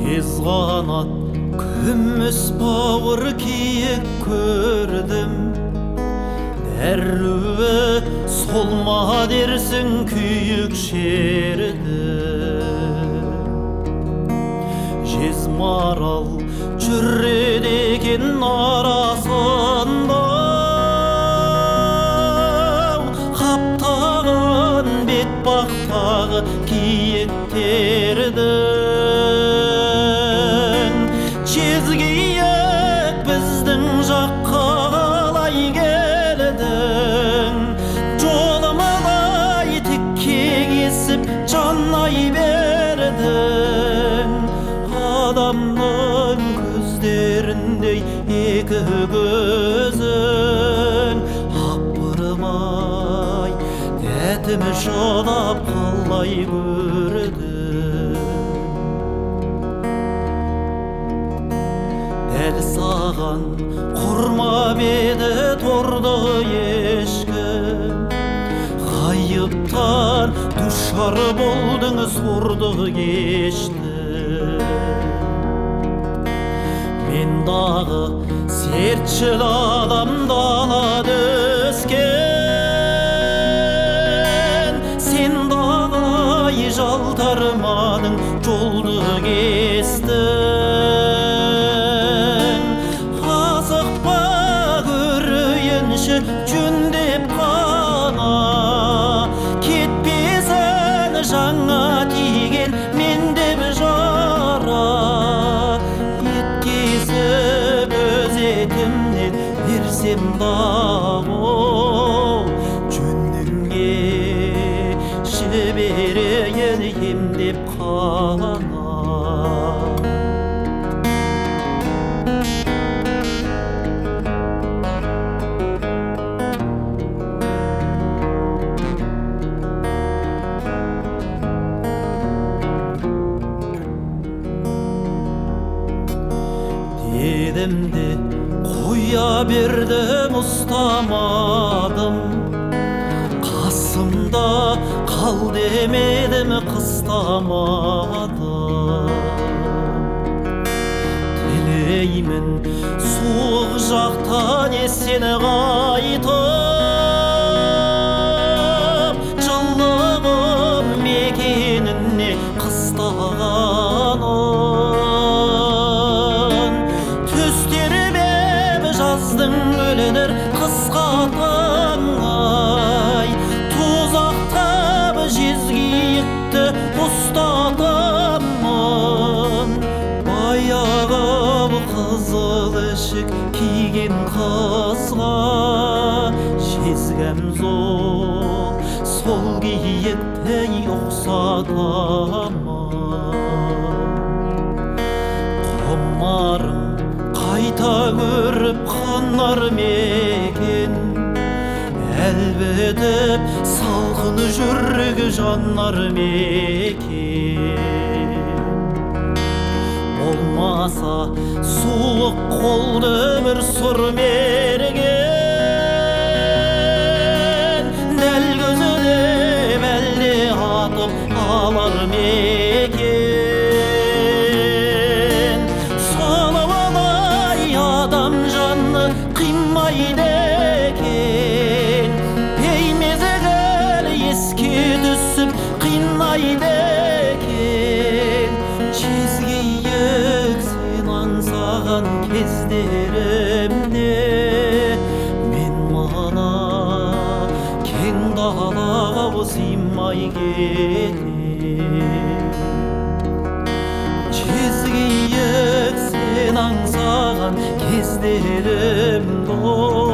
Жез қанат күміс бауыр киік көрдім, дәруі сол ма дерсің күйік шерді. Жез марал жүреді екен арасында, қаптаған бет бақтағы киіктердің. Жезкиік біздің жаққа қалай келдің, жолымалай тікке кесіп жанай бердің. Адамның көздеріндей екі көзің, апырмай тәтімі шыдап қалай көрдің. Дәл саған құрмап еді торды ешкім, ғайыптан душар болдың сорды кешті. Мен дағы сертшіл адам далада өскен, сен дағы жалтармадың жолды кестің. Асықпа көрейінші жөндеп қана, кетпесін жаңа тиген мен деп жара. Еткесіп өз етімнен берсем дағы, жөніңе жіберейін емдеп қана. Дедім де қоя бердім, ұстамадым, қасымда қал демедім, қыстамадым. Тілеймін суық жақтан сені қайтып, жылығым мекеніне қыстағаным. Жаздың өлінір қысқа таңай, тозақтап жезкиікті ұстатамын. Баяғы қызыл ішік киген қызға жезгем сол киіктей ұқсатамын. Құмарым қайта көріп қанар мекен, әлбетіп салқын жүрек жанар мекен. Болмаса суық қолды бір сұр мерген, дәл көзіне бәлде атып алар мекен. Адам жанны қимайды екен, беймезгіл еске түсіп қинайды екен. Жезкиік сен аңсаған кездерімде, мен мана кең далаға сыймай кетем. Жезкиік сен аңсаған кездерім